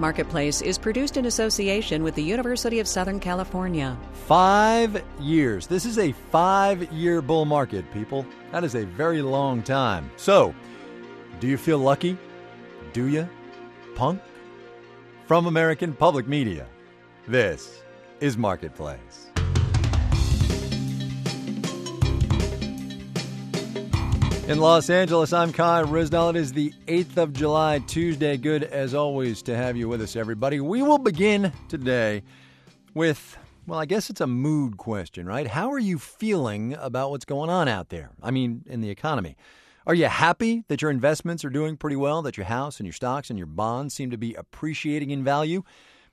Marketplace is produced in association with the University of Southern California. 5 years. This is a 5-year bull market, people. That is a very long time. So, do you feel lucky? Do you? Punk? From American Public Media, this is Marketplace. In Los Angeles, I'm Kai Ryssdal. It is the 8th of July, Tuesday. Good, as always, to have you with us, everybody. We will begin today with, well, I guess it's a mood question, right? How are you feeling about what's going on out there? I mean, in the economy. Are you happy that your investments are doing pretty well, that your house and your stocks and your bonds seem to be appreciating in value?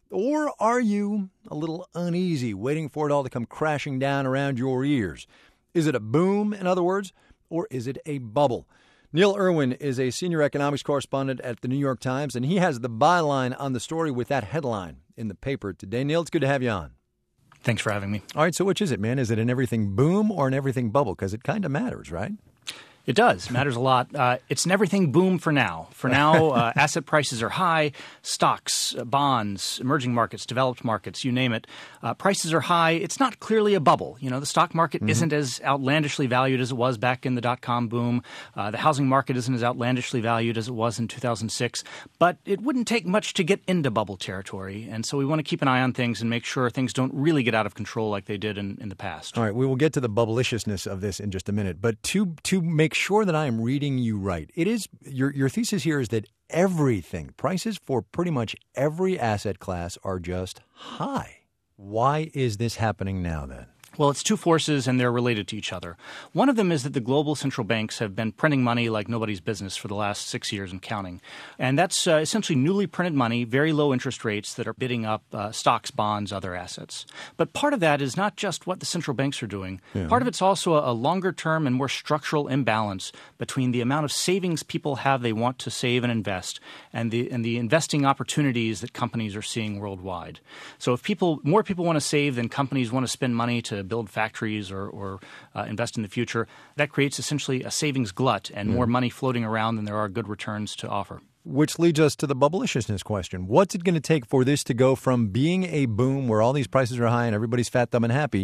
Or are you a little uneasy, waiting for it all to come crashing down around your ears? Is it a boom, in other words? Or is it a bubble? Neil Irwin is a senior economics correspondent at the New York Times, and he has the byline on the story with that headline in the paper today. Neil, it's good to have you on. Thanks for having me. All right, so which is it, man? Is it an everything boom or an everything bubble? Because it kind of matters, right? It does. Matters a lot. It's an everything boom for now. For now, asset prices are high. Stocks, bonds, emerging markets, developed markets, you name it. Prices are high. It's not clearly a bubble. You know, the stock market isn't as outlandishly valued as it was back in the dot-com boom. The housing market isn't as outlandishly valued as it was in 2006. But it wouldn't take much to get into bubble territory. And so we want to keep an eye on things and make sure things don't really get out of control like they did in the past. All right, we will get to the bubbleiciousness of this in just a minute. But to make sure that I am reading you right, it is your thesis here is that everything, prices for pretty much every asset class are just high. Why is this happening now then? Well, it's two forces, and they're related to each other. One of them is that the global central banks have been printing money like nobody's business for the last 6 years and counting. And that's essentially newly printed money, very low interest rates that are bidding up stocks, bonds, other assets. But part of that is not just what the central banks are doing. Yeah. Part of it's also a longer-term and more structural imbalance between the amount of savings people have they want to save and invest and the investing opportunities that companies are seeing worldwide. So if more people want to save than companies want to spend money to build factories or invest in the future, that creates essentially a savings glut and more money floating around than there are good returns to offer. Which leads us to the bubbleiciousness question. What's it going to take for this to go from being a boom where all these prices are high and everybody's fat, dumb, and happy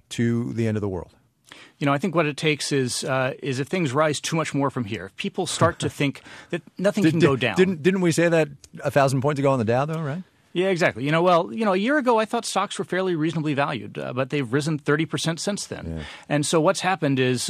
to the end of the world? You know, I think what it takes is if things rise too much more from here. If people start to think that nothing can go down. Didn't we say that 1,000 points ago on the Dow, though, right? Yeah, exactly. A year ago I thought stocks were fairly reasonably valued, but they've risen 30% since then. Yeah. And so what's happened is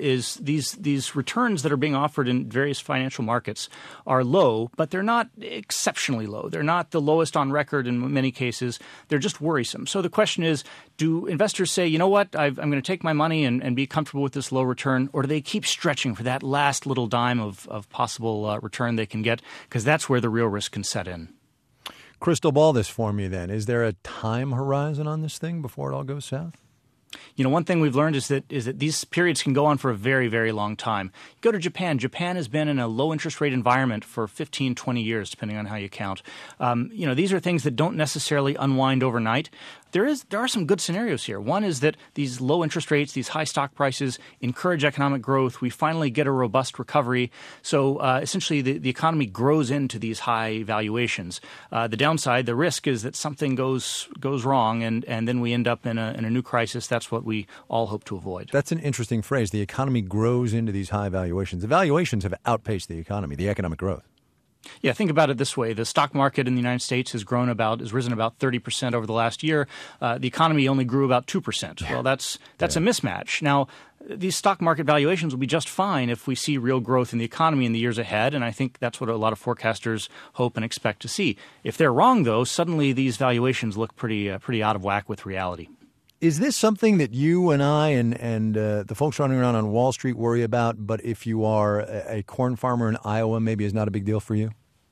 these returns that are being offered in various financial markets are low, but they're not exceptionally low. They're not the lowest on record in many cases. They're just worrisome. So the question is, do investors say, you know what, I'm going to take my money and be comfortable with this low return, or do they keep stretching for that last little dime of possible return they can get? Because that's where the real risk can set in. Crystal ball this for me then. Is there a time horizon on this thing before it all goes south? You know, one thing we've learned is that these periods can go on for a very, very long time. You go to Japan. Japan has been in a low interest rate environment for 15, 20 years, depending on how you count. These are things that don't necessarily unwind overnight. There are some good scenarios here. One is that these low interest rates, these high stock prices encourage economic growth. We finally get a robust recovery. So essentially the economy grows into these high valuations. The downside, the risk is that something goes wrong and then we end up in a new crisis. That's what we all hope to avoid. That's an interesting phrase. The economy grows into these high valuations. The valuations have outpaced the economy, the economic growth. Yeah, think about it this way. The stock market in the United States has risen about 30% over the last year. The economy only grew about 2%. Well, that's a mismatch. Now, these stock market valuations will be just fine if we see real growth in the economy in the years ahead, and I think that's what a lot of forecasters hope and expect to see. If they're wrong, though, suddenly these valuations look pretty out of whack with reality. Is this something that you and I and the folks running around on Wall Street worry about, but if you are a corn farmer in Iowa, maybe is not a big deal for you?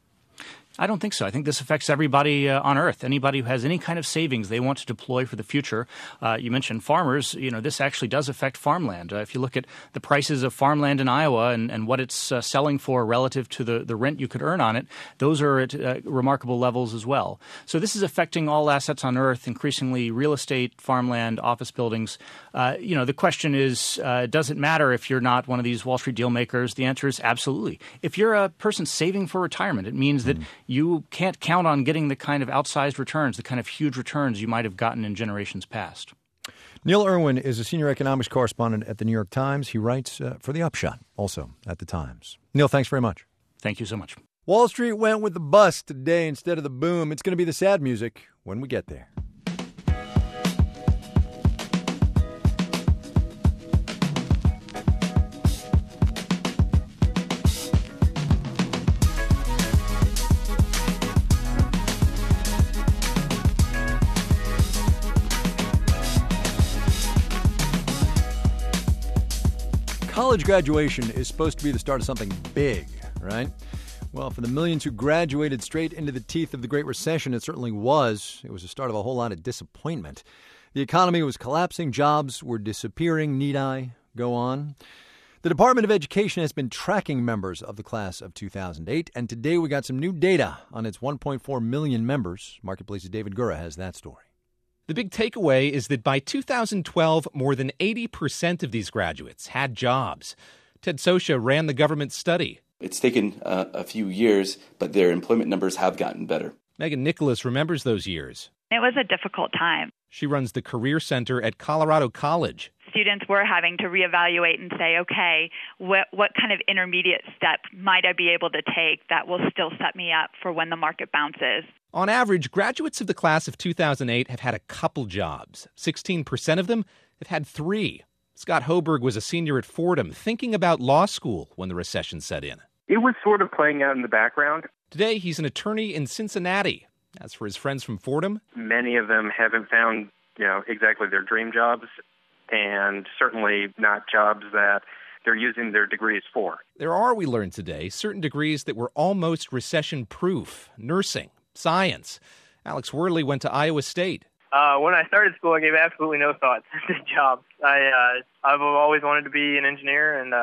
I don't think so. I think this affects everybody on Earth. Anybody who has any kind of savings they want to deploy for the future. You mentioned farmers. You know, this actually does affect farmland. If you look at the prices of farmland in Iowa and what it's selling for relative to the rent you could earn on it, those are at remarkable levels as well. So this is affecting all assets on Earth, increasingly real estate, farmland, office buildings. The question is, does it matter if you're not one of these Wall Street deal makers? The answer is absolutely. If you're a person saving for retirement, it means that you can't count on getting the kind of outsized returns, the kind of huge returns you might have gotten in generations past. Neil Irwin is a senior economics correspondent at the New York Times. He writes for The Upshot, also at the Times. Neil, thanks very much. Thank you so much. Wall Street went with the bust today instead of the boom. It's going to be the sad music when we get there. College graduation is supposed to be the start of something big, right? Well, for the millions who graduated straight into the teeth of the Great Recession, it certainly was. It was the start of a whole lot of disappointment. The economy was collapsing. Jobs were disappearing. Need I go on? The Department of Education has been tracking members of the class of 2008, and today we got some new data on its 1.4 million members. Marketplace's David Gura has that story. The big takeaway is that by 2012, more than 80% of these graduates had jobs. Ted Sosha ran the government study. It's taken a few years, but their employment numbers have gotten better. Megan Nicholas remembers those years. It was a difficult time. She runs the Career Center at Colorado College. Students were having to reevaluate and say, okay, what kind of intermediate step might I be able to take that will still set me up for when the market bounces? On average, graduates of the class of 2008 have had a couple jobs. 16% of them have had 3. Scott Hoberg was a senior at Fordham, thinking about law school when the recession set in. It was sort of playing out in the background. Today, he's an attorney in Cincinnati. As for his friends from Fordham, many of them haven't found, exactly their dream jobs, and certainly not jobs that they're using their degrees for. There are, we learned today, certain degrees that were almost recession-proof. Nursing, science. Alex Worley went to Iowa State. When I started school, I gave absolutely no thought to jobs. I've always wanted to be an engineer, and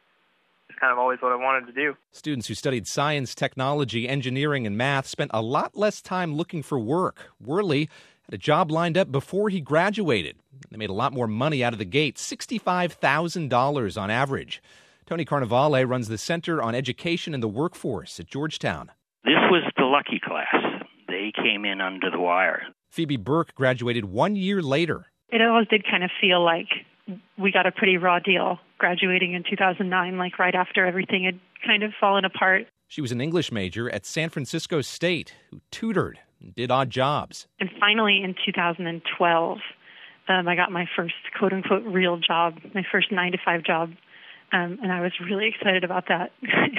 it's kind of always what I wanted to do. Students who studied science, technology, engineering, and math spent a lot less time looking for work. Worley had a job lined up before he graduated. They made a lot more money out of the gate, $65,000 on average. Tony Carnevale runs the Center on Education and the Workforce at Georgetown. This was the lucky class. They came in under the wire. Phoebe Burke graduated 1 year later. It always did kind of feel like we got a pretty raw deal graduating in 2009, like right after everything had kind of fallen apart. She was an English major at San Francisco State who tutored and did odd jobs. And finally, in 2012, I got my first quote-unquote real job, my first 9-to-5 job, and I was really excited about that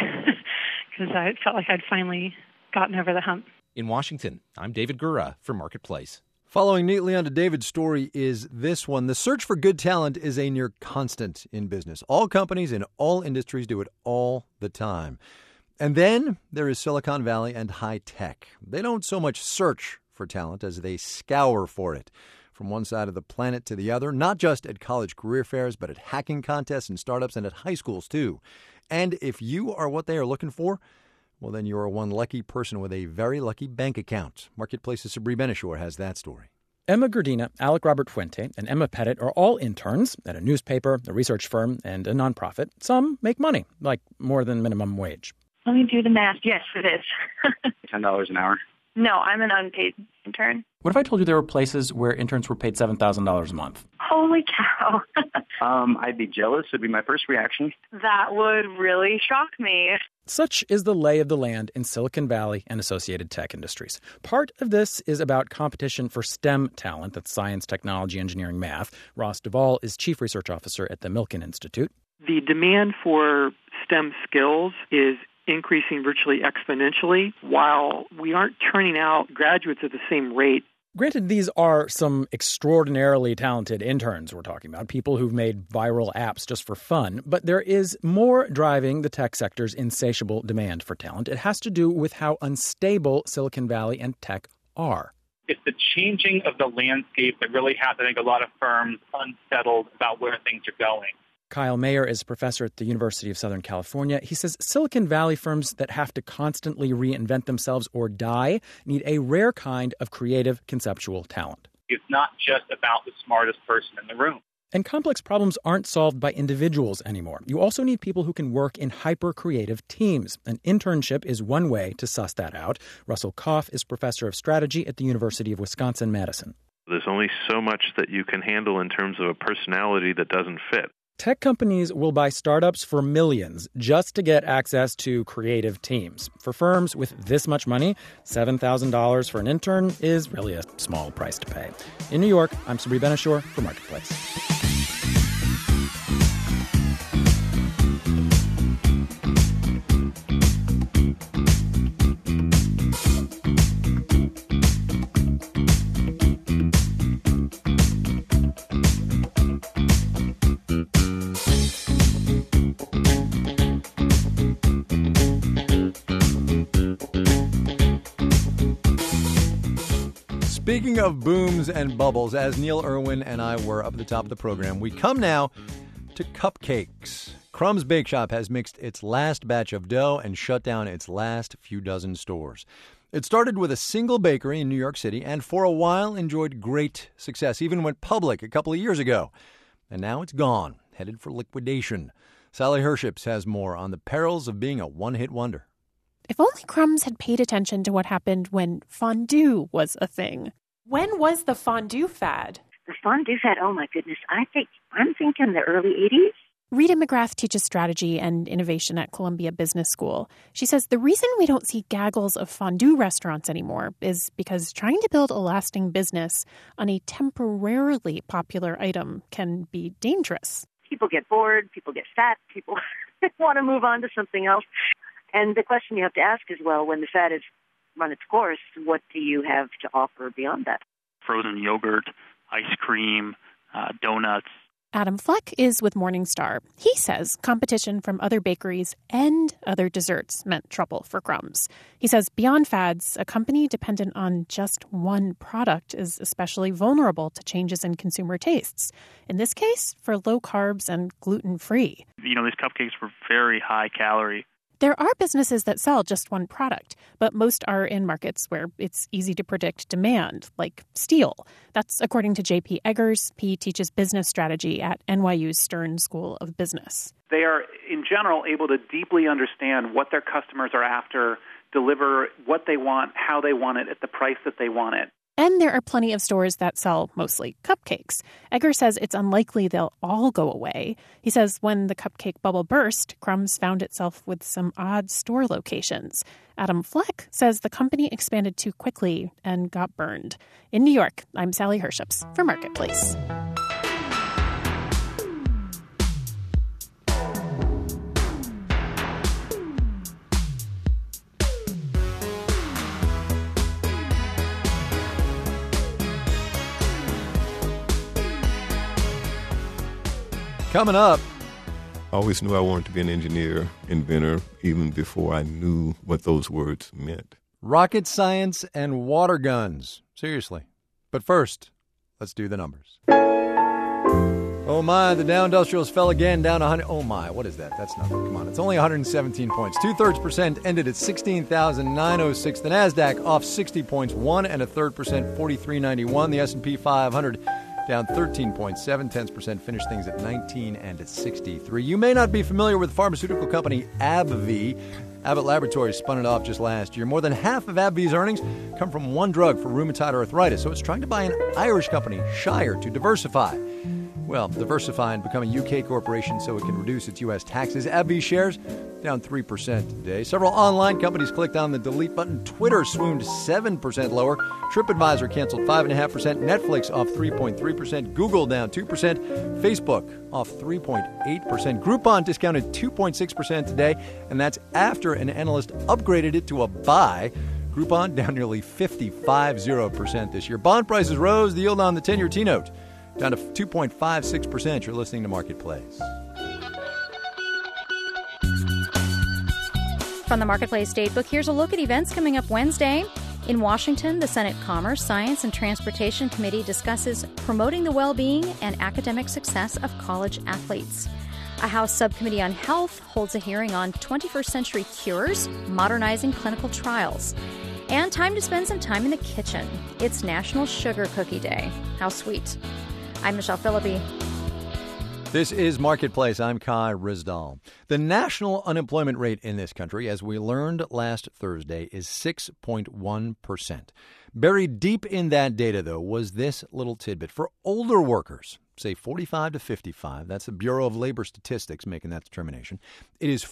because I felt like I'd finally gotten over the hump. In Washington, I'm David Gura for Marketplace. Following neatly onto David's story is this one. The search for good talent is a near constant in business. All companies in all industries do it all the time. And then there is Silicon Valley and high tech. They don't so much search for talent as they scour for it. From one side of the planet to the other, not just at college career fairs, but at hacking contests and startups and at high schools, too. And if you are what they are looking for, well, then you are one lucky person with a very lucky bank account. Marketplace's Sabri Benishore has that story. Emma Gerdina, Alec Robert Fuente, and Emma Pettit are all interns at a newspaper, a research firm, and a nonprofit. Some make money, like more than minimum wage. Let me do the math. Yes, it is. $10 an hour. No, I'm an unpaid intern. What if I told you there were places where interns were paid $7,000 a month? Holy cow. I'd be jealous would be my first reaction. That would really shock me. Such is the lay of the land in Silicon Valley and associated tech industries. Part of this is about competition for STEM talent, that's science, technology, engineering, math. Ross Duvall is chief research officer at the Milken Institute. The demand for STEM skills is increasing virtually exponentially, while we aren't turning out graduates at the same rate. Granted, these are some extraordinarily talented interns we're talking about, people who've made viral apps just for fun, but there is more driving the tech sector's insatiable demand for talent. It has to do with how unstable Silicon Valley and tech are. It's the changing of the landscape that really has, I think, a lot of firms unsettled about where things are going. Kyle Mayer is a professor at the University of Southern California. He says Silicon Valley firms that have to constantly reinvent themselves or die need a rare kind of creative conceptual talent. It's not just about the smartest person in the room. And complex problems aren't solved by individuals anymore. You also need people who can work in hyper-creative teams. An internship is one way to suss that out. Russell Koff is professor of strategy at the University of Wisconsin-Madison. There's only so much that you can handle in terms of a personality that doesn't fit. Tech companies will buy startups for millions just to get access to creative teams. For firms with this much money, $7,000 for an intern is really a small price to pay. In New York, I'm Sabri Ben-Achour for Marketplace. Speaking of booms and bubbles, as Neil Irwin and I were up at the top of the program, we come now to cupcakes. Crumb's Bake Shop has mixed its last batch of dough and shut down its last few dozen stores. It started with a single bakery in New York City and for a while enjoyed great success, even went public a couple of years ago. And now it's gone, headed for liquidation. Sally Herships has more on the perils of being a one-hit wonder. If only Crumbs had paid attention to what happened when fondue was a thing. When was the fondue fad? The fondue fad, oh my goodness, I'm thinking the early 80s. Rita McGrath teaches strategy and innovation at Columbia Business School. She says the reason we don't see gaggles of fondue restaurants anymore is because trying to build a lasting business on a temporarily popular item can be dangerous. People get bored, people get fat, people want to move on to something else. And the question you have to ask is, well, when the fad has run its course, what do you have to offer beyond that? Frozen yogurt, ice cream, donuts. Adam Fleck is with Morningstar. He says competition from other bakeries and other desserts meant trouble for Crumbs. He says beyond fads, a company dependent on just one product is especially vulnerable to changes in consumer tastes. In this case, for low carbs and gluten-free. These cupcakes were very high calorie. There are businesses that sell just one product, but most are in markets where it's easy to predict demand, like steel. That's according to J.P. Eggers. He teaches business strategy at NYU's Stern School of Business. They are, in general, able to deeply understand what their customers are after, deliver what they want, how they want it, at the price that they want it. And there are plenty of stores that sell mostly cupcakes. Egger says it's unlikely they'll all go away. He says when the cupcake bubble burst, Crumbs found itself with some odd store locations. Adam Fleck says the company expanded too quickly and got burned. In New York, I'm Sally Herships for Marketplace. Coming up. I always knew I wanted to be an engineer, inventor, even before I knew what those words meant. Rocket science and water guns. Seriously. But first, let's do the numbers. Oh my, the Dow Industrials fell again, down 100. Oh my, what is that? That's nothing. Come on, it's only 117 points. 2/3% ended at 16,906. The Nasdaq off 60 points, 1 1/3%, 43.91. The S&P 500 down 13.7%, finished things at 19 and at 63. You may not be familiar with pharmaceutical company AbbVie. Abbott Laboratories spun it off just last year. More than half of AbbVie's earnings come from one drug for rheumatoid arthritis, so it's trying to buy an Irish company, Shire, to diversify. Well, diversify and become a UK corporation so it can reduce its U.S. taxes. AbbVie shares down 3% today. Several online companies clicked on the delete button. Twitter swooned 7% lower. TripAdvisor canceled 5.5%. Netflix off 3.3%. Google down 2%. Facebook off 3.8%. Groupon discounted 2.6% today, and that's after an analyst upgraded it to a buy. Groupon down nearly 55% this year. Bond prices rose. The yield on the 10-year T-note down to 2.56%. You're listening to Marketplace. From the Marketplace Datebook, here's a look at events coming up Wednesday. In Washington, the Senate Commerce, Science, and Transportation Committee discusses promoting the well-being and academic success of college athletes. A House Subcommittee on Health holds a hearing on 21st century cures, modernizing clinical trials. And time to spend some time in the kitchen. It's National Sugar Cookie Day. How sweet. I'm Michelle Philippi. This is Marketplace. I'm Kai Ryssdal. The national unemployment rate in this country, as we learned last Thursday, is 6.1%. Buried deep in that data, though, was this little tidbit. For older workers, say 45 to 55, that's the Bureau of Labor Statistics making that determination, it is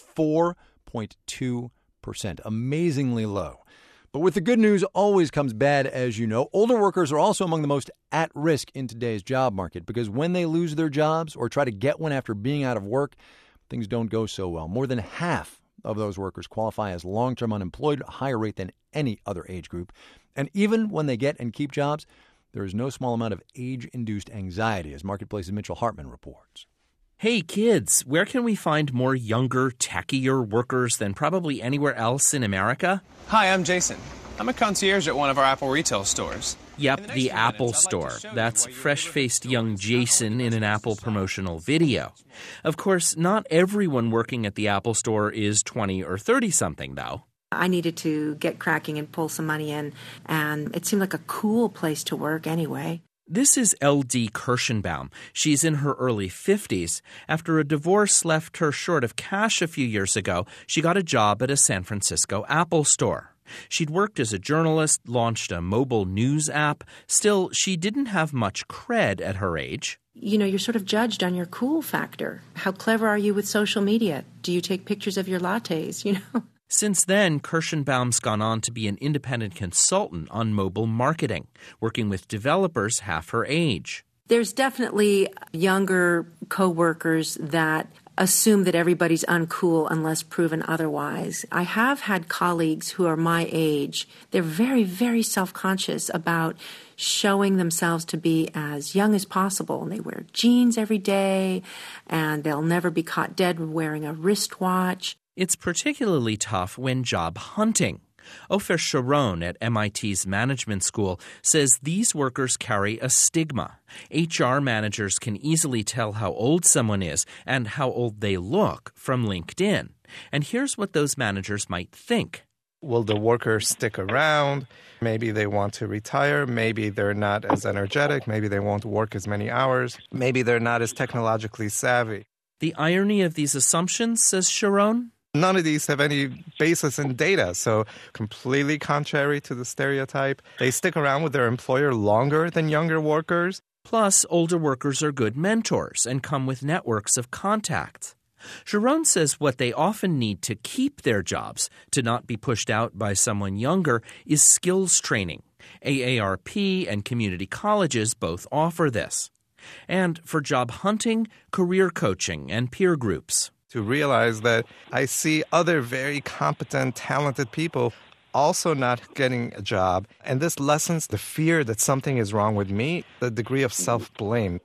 4.2%, amazingly low. But with the good news always comes bad, as you know. Older workers are also among the most at risk in today's job market because when they lose their jobs or try to get one after being out of work, things don't go so well. More than half of those workers qualify as long-term unemployed, a higher rate than any other age group. And even when they get and keep jobs, there is no small amount of age-induced anxiety, as Marketplace's Mitchell Hartman reports. Hey kids, where can we find more younger, techier workers than probably anywhere else in America? Hi, I'm Jason. I'm a concierge at one of our Apple retail stores. Yep, the Apple Store. That's fresh-faced young Jason in an Apple promotional video. Of course, not everyone working at the Apple Store is 20 or 30-something, though. I needed to get cracking and pull some money in, and it seemed like a cool place to work anyway. This is L.D. Kirschenbaum. She's in her early 50s. After a divorce left her short of cash a few years ago, she got a job at a San Francisco Apple Store. She'd worked as a journalist, launched a mobile news app. Still, she didn't have much cred at her age. You know, you're sort of judged on your cool factor. How clever are you with social media? Do you take pictures of your lattes, you know? Since then, Kirschenbaum's gone on to be an independent consultant on mobile marketing, working with developers half her age. There's definitely younger coworkers that assume that everybody's uncool unless proven otherwise. I have had colleagues who are my age. They're very, very self-conscious about showing themselves to be as young as possible. And they wear jeans every day, and they'll never be caught dead wearing a wristwatch. It's particularly tough when job hunting. Ofer Sharon at MIT's management school says these workers carry a stigma. HR managers can easily tell how old someone is and how old they look from LinkedIn. And here's what those managers might think. Will the workers stick around? Maybe they want to retire. Maybe they're not as energetic. Maybe they won't work as many hours. Maybe they're not as technologically savvy. The irony of these assumptions, says Sharon, none of these have any basis in data, so completely contrary to the stereotype. They stick around with their employer longer than younger workers. Plus, older workers are good mentors and come with networks of contacts. Sharon says what they often need to keep their jobs, to not be pushed out by someone younger, is skills training. AARP and community colleges both offer this. And for job hunting, career coaching and peer groups. To realize that I see other very competent, talented people also not getting a job. And this lessens the fear that something is wrong with me, the degree of self-blame.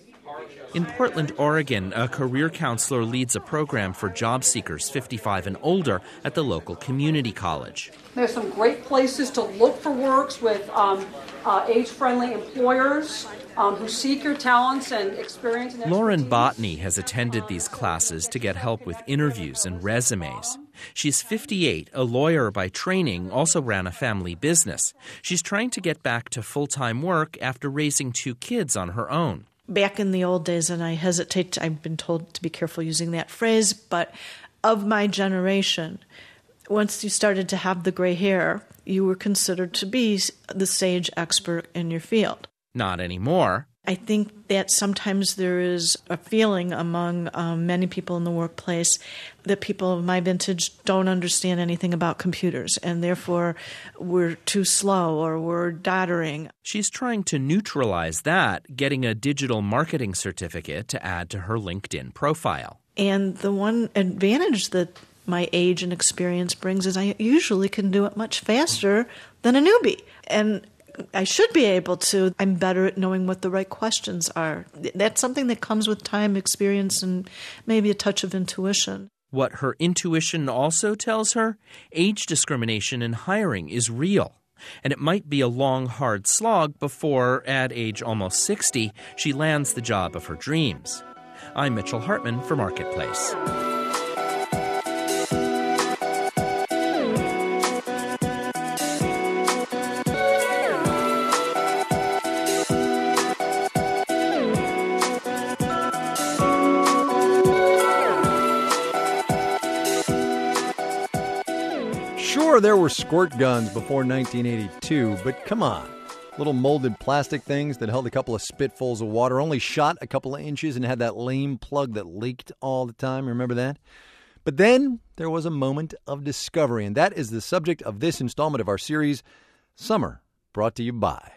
In Portland, Oregon, a career counselor leads a program for job seekers 55 and older at the local community college. There's some great places to look for works with age-friendly employers who seek your talents and experience. And Lauren Botany has attended these classes to get help with interviews and resumes. She's 58, a lawyer by training, also ran a family business. She's trying to get back to full-time work after raising 2 kids on her own. Back in the old days, and I hesitate, I've been told to be careful using that phrase, but of my generation, once you started to have the gray hair, you were considered to be the sage expert in your field. Not anymore. I think that sometimes there is a feeling among many people in the workplace that people of my vintage don't understand anything about computers, and therefore we're too slow or we're doddering. She's trying to neutralize that, getting a digital marketing certificate to add to her LinkedIn profile. And the one advantage that my age and experience brings is I usually can do it much faster than a newbie. And I should be able to. I'm better at knowing what the right questions are. That's something that comes with time, experience, and maybe a touch of intuition. What her intuition also tells her, age discrimination in hiring is real. And it might be a long, hard slog before, at age almost 60, she lands the job of her dreams. I'm Mitchell Hartman for Marketplace. there were squirt guns before 1982, but come on. Little molded plastic things that held a couple of spitfuls of water, only shot a couple of inches and had that lame plug that leaked all the time. Remember that? But then there was a moment of discovery, and that is the subject of this installment of our series, Summer, brought to you by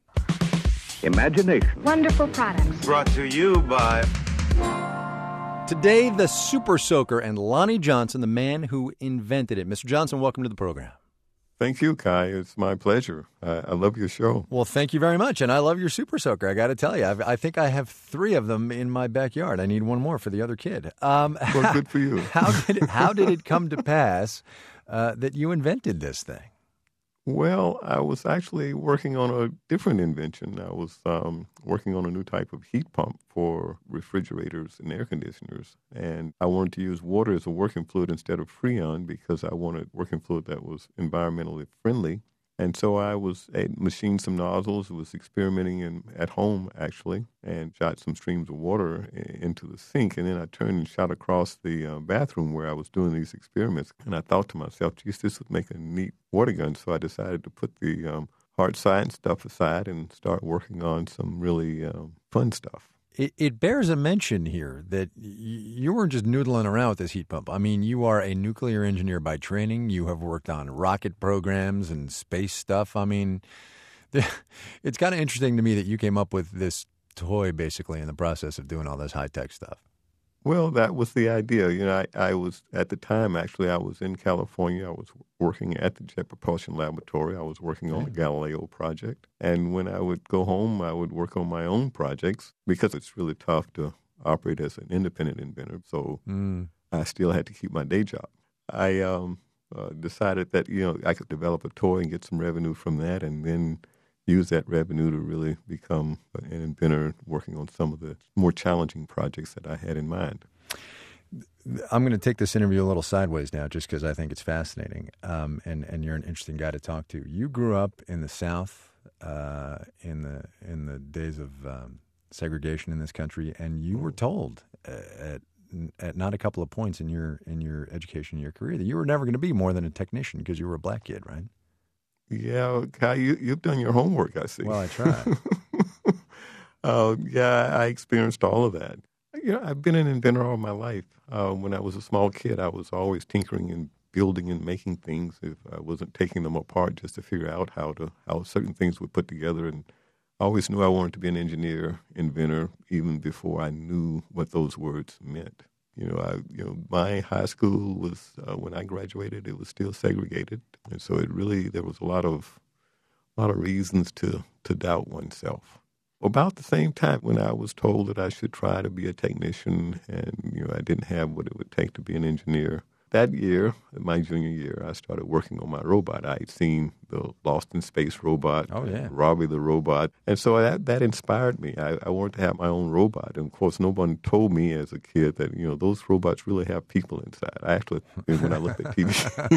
Imagination. Wonderful products. Brought to you by... Today, the Super Soaker and Lonnie Johnson, the man who invented it. Mr. Johnson, welcome to the program. Thank you, Kai. It's my pleasure. I love your show. Well, thank you very much, and I love your Super Soaker. I got to tell you, I think I have 3 of them in my backyard. I need one more for the other kid. Well, good for you. How did it come to pass that you invented this thing? Well, I was actually working on a different invention. I was working on a new type of heat pump for refrigerators and air conditioners. And I wanted to use water as a working fluid instead of Freon because I wanted working fluid that was environmentally friendly. And so I machined some nozzles, was experimenting at home, actually, and shot some streams of water into the sink. And then I turned and shot across the bathroom where I was doing these experiments. And I thought to myself, geez, this would make a neat water gun. So I decided to put the hard science stuff aside and start working on some really fun stuff. It bears a mention here that you weren't just noodling around with this heat pump. I mean, you are a nuclear engineer by training. You have worked on rocket programs and space stuff. I mean, it's kind of interesting to me that you came up with this toy basically in the process of doing all this high-tech stuff. Well, that was the idea. You know, I was, at the time, actually, I was in California. I was working at the Jet Propulsion Laboratory. I was working on the Galileo project. And when I would go home, I would work on my own projects because it's really tough to operate as an independent inventor. So I still had to keep my day job. I decided that, you know, I could develop a toy and get some revenue from that and then use that revenue to really become an inventor working on some of the more challenging projects that I had in mind. I'm going to take this interview a little sideways now just because I think it's fascinating, and you're an interesting guy to talk to. You grew up in the South in the days of segregation in this country, and you were told at not a couple of points in your education, in your career, that you were never going to be more than a technician because you were a black kid, right? Yeah, Kai, you've done your homework, I see. Well, I tried. Yeah, I experienced all of that. You know, I've been an inventor all my life. When I was a small kid, I was always tinkering and building and making things. If I wasn't taking them apart just to figure out how certain things were put together, and I always knew I wanted to be an engineer, inventor, even before I knew what those words meant. You know, my high school was, when I graduated, it was still segregated. And so there was a lot of reasons to doubt oneself. About the same time when I was told that I should try to be a technician and, you know, I didn't have what it would take to be an engineer. That year, my junior year, I started working on my robot. I had seen the Lost in Space robot, Robbie the robot. And so that inspired me. I wanted to have my own robot. And, of course, no one told me as a kid that, you know, those robots really have people inside. I actually, when I looked at TV.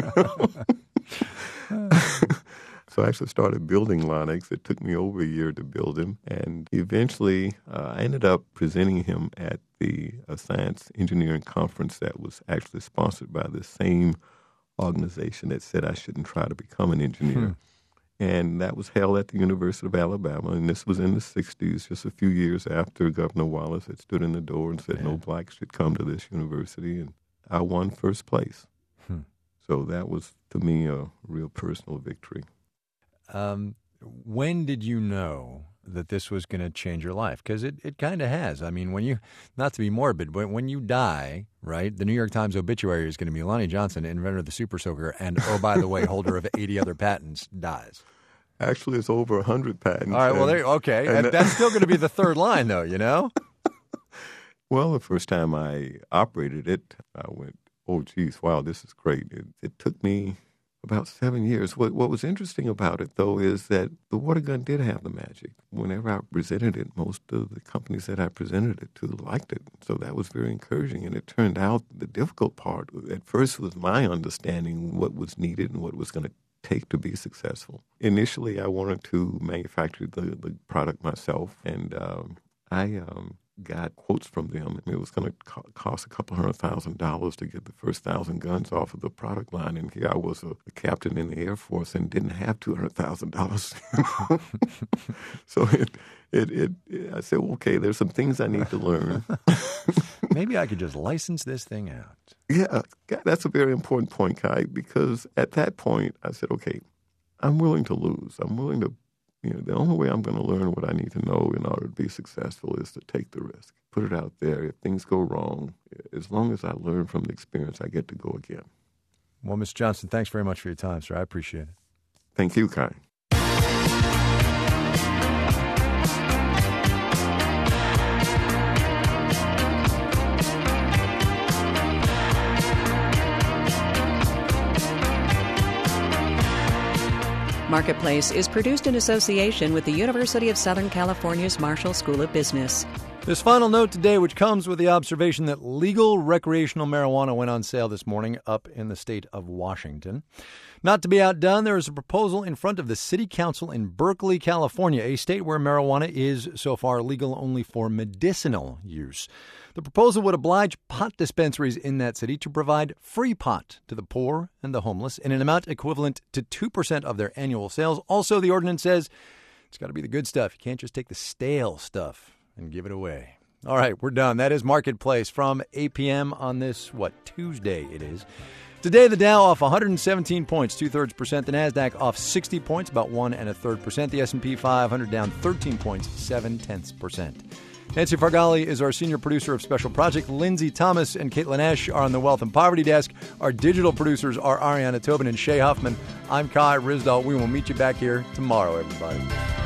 So I actually started building Lonix. It took me over a year to build him. And eventually, I ended up presenting him at the science engineering conference that was actually sponsored by the same organization that said I shouldn't try to become an engineer. And that was held at the University of Alabama. And this was in the 60s, just a few years after Governor Wallace had stood in the door and said no blacks should come to this university. And I won first place. So that was, to me, a real personal victory. When did you know that this was going to change your life? Because it kind of has. I mean, when you, not to be morbid, but when you die, right, the New York Times obituary is going to be Lonnie Johnson, inventor of the Super Soaker, and, oh, by the way, holder of 80 other patents, dies. Actually, it's over 100 patents. All right, well, okay. And that's still going to be the third line, though, you know? Well, the first time I operated it, I went, oh, geez, wow, this is great. It took me about 7 years. What was interesting about it, though, is that the water gun did have the magic. Whenever I presented it, most of the companies that I presented it to liked it. So that was very encouraging. And it turned out the difficult part at first was my understanding what was needed and what was going to take to be successful. Initially, I wanted to manufacture the product myself, and I got quotes from them, and it was going to cost a couple $100,000 to get the first 1,000 guns off of the product line. And here I was a captain in the Air Force and didn't have $200,000. So I said, well, okay, there's some things I need to learn. Maybe I could just license this thing out. Yeah, that's a very important point, Kai, because at that point I said, okay, I'm willing to lose. I'm willing to, the only way I'm going to learn what I need to know in order to be successful is to take the risk, put it out there. If things go wrong, as long as I learn from the experience, I get to go again. Well, Mr. Johnston, thanks very much for your time, sir. I appreciate it. Thank you, Kai. Marketplace is produced in association with the University of Southern California's Marshall School of Business. This final note today, which comes with the observation that legal recreational marijuana went on sale this morning up in the state of Washington. Not to be outdone, there is a proposal in front of the City Council in Berkeley, California, a state where marijuana is so far legal only for medicinal use. The proposal would oblige pot dispensaries in that city to provide free pot to the poor and the homeless in an amount equivalent to 2% of their annual sales. Also, the ordinance says it's got to be the good stuff. You can't just take the stale stuff and give it away. All right, we're done. That is Marketplace from 8 p.m. on this, Tuesday it is. Today, the Dow off 117 points, 2/3%. The NASDAQ off 60 points, about 1 1/3%. The S&P 500 down 13 points, 0.7%. Nancy Fargali is our senior producer of Special Project. Lindsay Thomas and Caitlin Esch are on the Wealth and Poverty Desk. Our digital producers are Ariana Tobin and Shay Huffman. I'm Kai Ryssdal. We will meet you back here tomorrow, everybody.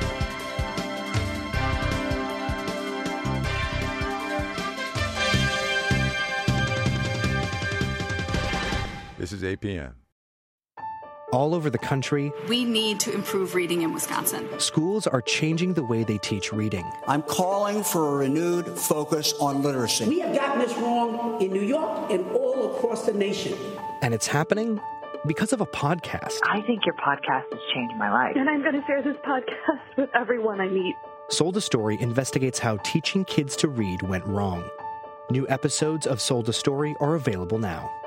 This is 8 p.m. All over the country, we need to improve reading in Wisconsin. Schools are changing the way they teach reading. I'm calling for a renewed focus on literacy. We have gotten this wrong in New York and all across the nation. And it's happening because of a podcast. I think your podcast has changed my life. And I'm going to share this podcast with everyone I meet. Sold a Story investigates how teaching kids to read went wrong. New episodes of Sold a Story are available now.